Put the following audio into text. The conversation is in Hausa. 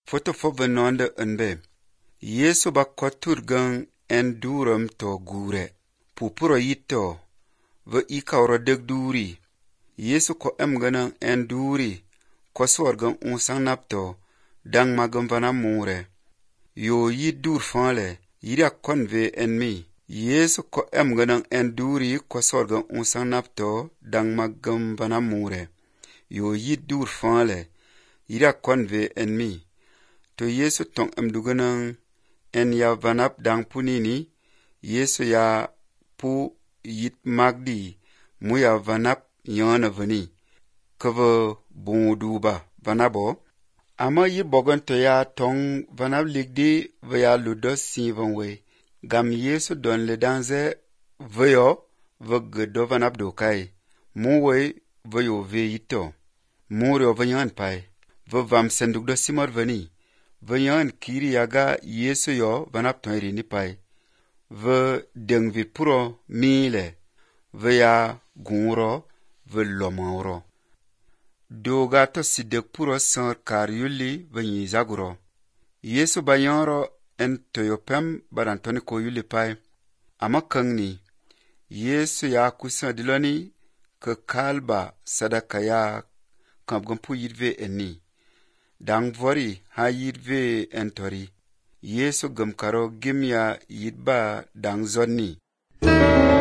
Foto fo benonde enbe. Yesu ba koturgan en duram to gure. Pupuro yito. Ve ikawro deg duri. Yesu ko emganan en duri. Ko sorgan unsang napto. Dang magam vana mure. Yo yid dur fanle. Yida konve en mi. Yesu ko emganan en duri ko sorgan unsang napto. Dang magam vana mure. Yo yid dur fanle. Yida konve en mi. To Yesu tong emduganan en ya vanap dang punini. Yesu ya pu yit magdi. Mu ya vanap yana vani. Kava bunduba vanabo. Ama yi bogan to ya tong vanap ligdi vaya ludos sivanwe. Gam Yesu don le danze vayo vagdo vanap do kai. Muwe vayo ve yito. Mure vanyan pai. Vavam senduk do simar vani. Vanyan kiri yaga Yesu yo vanap tonri ni pai. Va dengvi puro mile. Vaya gungro va lomoro. Doga to sidek puro sar kar yuli vanyi zaguro. Yesu bayanro en toyopem barantoni ko yuli pai. Ama kangni. Yesu ya kusa diloni ke kalba sadaka ya kampgampu yidve eni. Dang vori ha yidve entori. Yesu gamkaro gimya yidba dang zonni.